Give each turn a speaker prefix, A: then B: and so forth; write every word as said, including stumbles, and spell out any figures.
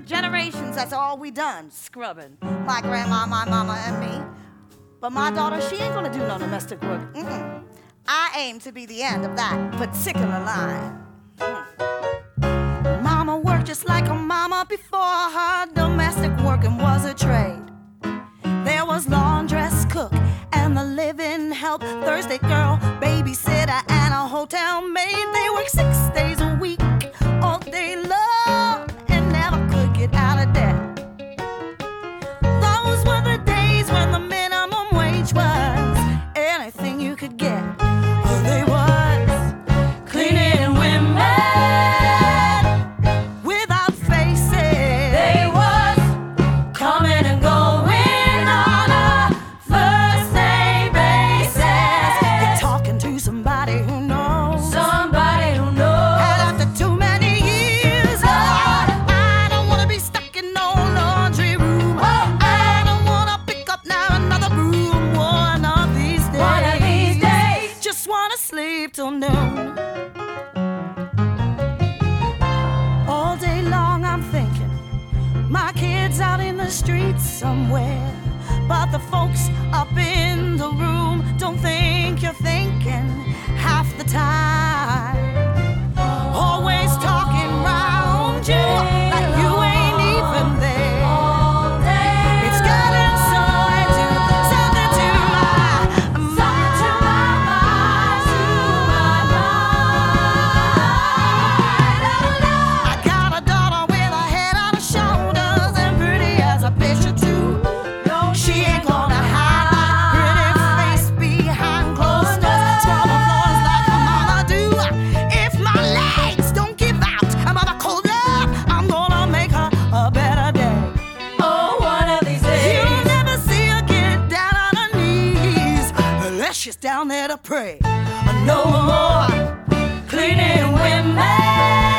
A: Generations, that's all we done, scrubbing. My grandma, my mama, and me. But my daughter, she ain't gonna do no domestic work. Mm-mm. I aim to be the end of that particular line. Mm. Mama worked just like a mama before her. Domestic working was a trade. There was laundress, cook, and the living help. Thursday girl, babysitter, and a hotel maid. They worked six days a week, all day long, and never could get out of debt. Those were the days when the minimum wage was anything you could get. Oh, they was cleaning women without faces. They was coming and going on a first name basis. They're talking to somebody who knows. Somebody who knows. And after too many years, Lord, I don't wanna be stuck in no laundry room. Oh, I don't wanna pick up now another broom one of these days. One of these days. Just wanna sleep till noon. All day long I'm thinking, my kids out in the streets somewhere. But the folks up in the room don't think you're thinking half the time. Always talking round you like you ain't even there. It's getting so into something to my mind, to my mind, to my mind. I got a daughter with a head on her shoulders and pretty as a picture too. She ain't gonna hide my pretty face behind closed doors. Scrubbing floors like her mama do. If my legs don't give out, I'm on a cold love, I'm gonna make her a better day. Oh, one of these days. You'll never see her get down on her knees unless she's down there to pray. No more cleaning women.